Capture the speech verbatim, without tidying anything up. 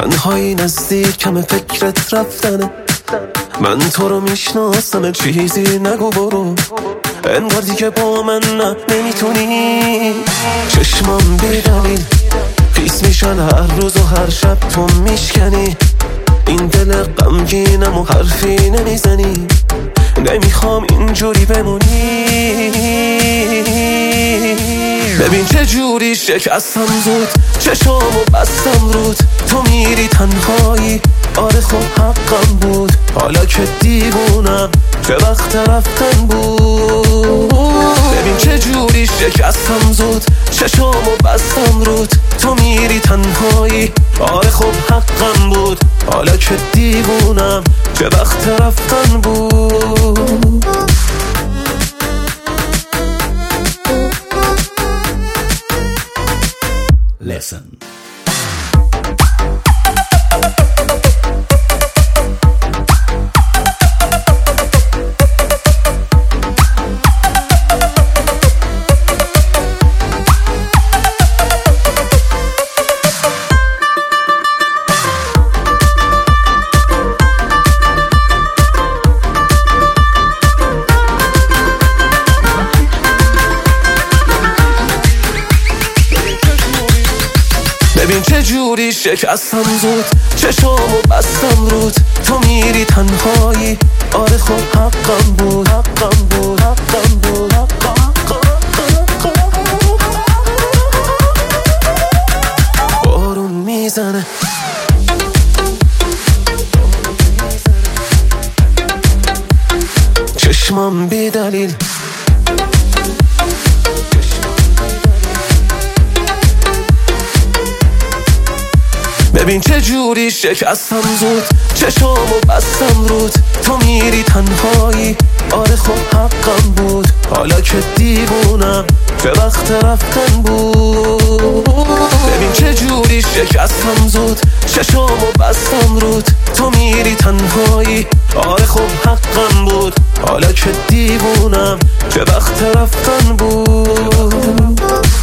تنهایی نزدیک کم فکرت رفتنه. من تو رو میشناسم چیزی نگو برو، انگار دیگه با من نه نمیتونی. چشمام بی دلیل خیس میشن هر روز و هر شب تو میشکنی. این دل غمگینم و حرفی نمیزنی. نمیخوام اینجوری بمونی. ببین چه جوری شکستم زود، چشامو بستم رود. تو میری تنهایی، آره خب حقم بود. حالا که دیوونم که وقت رفتن بود. ببین چه جوری شکستم زود، چشامو بستم رود. تو میری تنهایی، آره خب حقم بود. حالا که دیوونم که وقت رفتن بود. Listen. ببین چه جوری شکستم زود، چشامو بستم رود. تو میری تنهایی، آره خب حقم بود. حقم بود حقم بود بارون میزنه. چشمام بی دلیل ببین چه جوری شکستم زود، چشامو بستم رود. تو میری تنهایی، آره خب حقم بود. حالا که دیوونم که وقت رفتن بود. ببین چه جوری شکستم زود، چشامو بستم رود. تو میری تنهایی، آره خب حقم بود. حالا که دیوونم که وقت رفتن بود.